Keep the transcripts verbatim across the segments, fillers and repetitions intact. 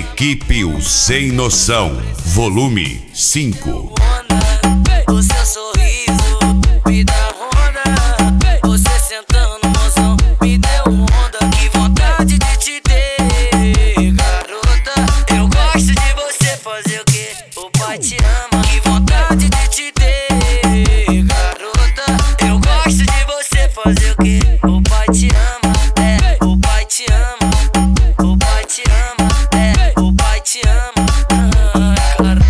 Equipe O Sem Noção, volume cinco. O seu sorriso me dá onda. Você sentando, mozão, me deu onda. Que vontade de te ter, garota. Eu gosto de você fazer o que o pai te ama. Que vontade de te ter, garota. Eu gosto de você fazer o que o pai te ama. É, o pai te ama. O pai te ama. É, o pai te ama. Ah, cara.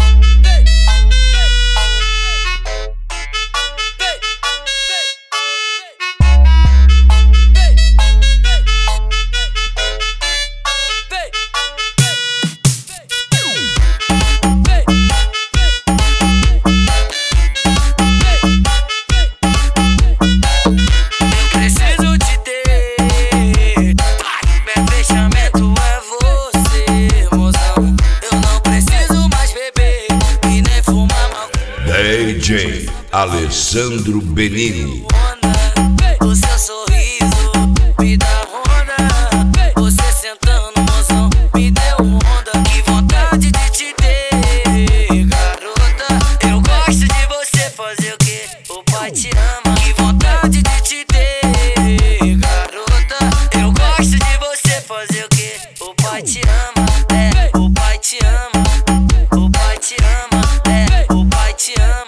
D J Alessandro Benini. O seu sorriso me dá onda. Você sentando, mozão, me deu onda. Que vontade de te ter, garota. Eu gosto de você fazer o que o pai te ama. Que vontade de te ter, garota. Eu gosto de você fazer o que o pai te ama. É, o pai te ama. O pai te ama. É, o pai te ama.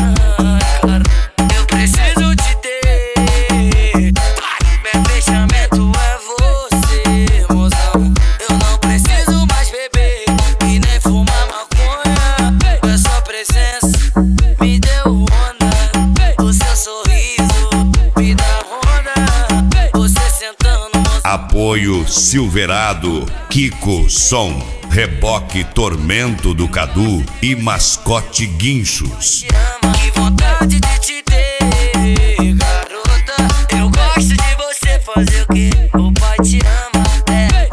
Apoio Silverado, Kiko Som, Reboque Tormento do Cadu e Mascote Guinchos. Que vontade de te ter, garota. Eu gosto de você fazer o que o pai te ama. É.